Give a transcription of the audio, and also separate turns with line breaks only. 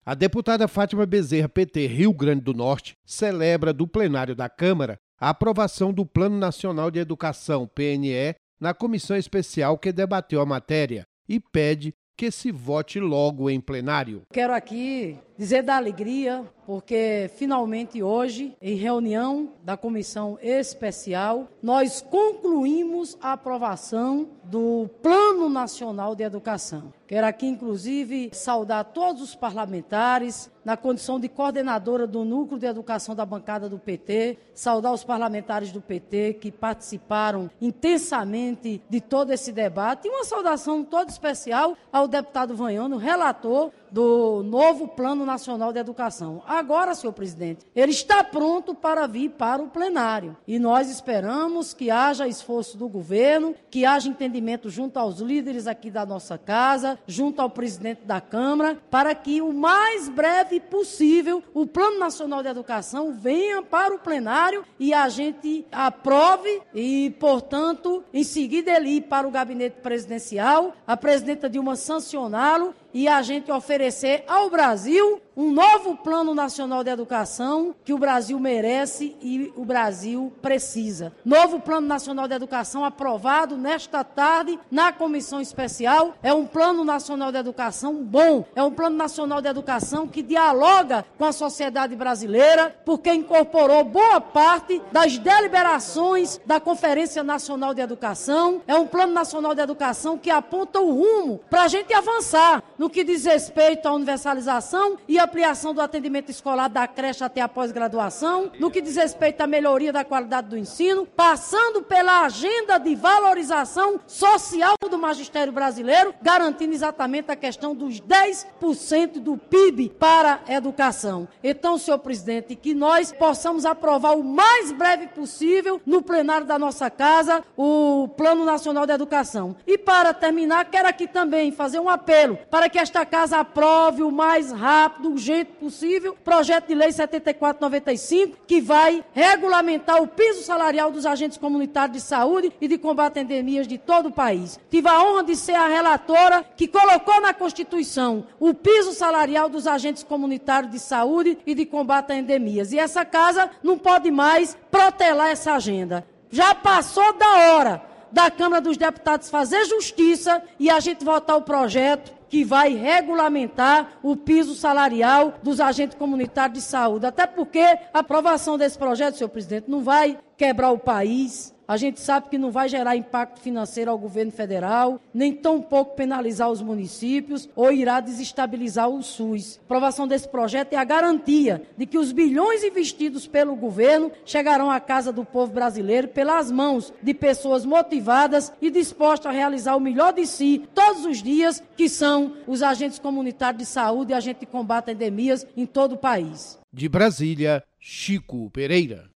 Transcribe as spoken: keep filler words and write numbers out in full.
A deputada Fátima Bezerra, P T, Rio Grande do Norte, celebra do plenário da Câmara a aprovação do Plano Nacional de Educação, P N E, na comissão especial que debateu a matéria e pede que se vote logo em plenário.
Quero aqui dizer da alegria, porque finalmente hoje, em reunião da comissão especial, nós concluímos a aprovação do Plano Nacional de Educação. Quero aqui, inclusive, saudar todos os parlamentares, na condição de coordenadora do Núcleo de Educação da bancada do P T, saudar os parlamentares do P T que participaram intensamente de todo esse debate, e uma saudação toda especial ao deputado Vanhano, relator do novo Plano Nacional de Educação. Agora, senhor presidente, ele está pronto para vir para o plenário. E nós esperamos que haja esforço do governo, que haja entendimento junto aos líderes aqui da nossa casa, junto ao presidente da Câmara, para que o mais breve possível o Plano Nacional de Educação venha para o plenário e a gente aprove e, portanto, em seguida ele ir para o gabinete presidencial, a presidenta Dilma sancioná-lo e a gente oferecer ao Brasil um novo Plano Nacional de Educação que o Brasil merece e o Brasil precisa. Novo Plano Nacional de Educação aprovado nesta tarde na comissão especial. É um Plano Nacional de Educação bom. É um Plano Nacional de Educação que dialoga com a sociedade brasileira, porque incorporou boa parte das deliberações da Conferência Nacional de Educação. É um Plano Nacional de Educação que aponta o rumo para a gente avançar no que diz respeito à universalização e ampliação do atendimento escolar da creche até a pós-graduação, no que diz respeito à melhoria da qualidade do ensino, passando pela agenda de valorização social do magistério brasileiro, garantindo exatamente a questão dos dez por cento do P I B para a educação. Então, senhor presidente, que nós possamos aprovar o mais breve possível no plenário da nossa casa o Plano Nacional de Educação. E para terminar, quero aqui também fazer um apelo para que esta casa aprove o mais rápido, urgente possível, projeto de lei setenta e quatro noventa e cinco, que vai regulamentar o piso salarial dos agentes comunitários de saúde e de combate a endemias de todo o país. Tive a honra de ser a relatora que colocou na Constituição o piso salarial dos agentes comunitários de saúde e de combate a endemias. E essa casa não pode mais protelar essa agenda. Já passou da hora da Câmara dos Deputados fazer justiça e a gente votar o projeto que vai regulamentar o piso salarial dos agentes comunitários de saúde. Até porque a aprovação desse projeto, senhor presidente, não vai quebrar o país. A gente sabe que não vai gerar impacto financeiro ao governo federal, nem tão pouco penalizar os municípios ou irá desestabilizar o SUS. A aprovação desse projeto é a garantia de que os bilhões investidos pelo governo chegarão à casa do povo brasileiro pelas mãos de pessoas motivadas e dispostas a realizar o melhor de si todos os dias, que são os agentes comunitários de saúde e agentes de combate a endemias em todo o país.
De Brasília, Chico Pereira.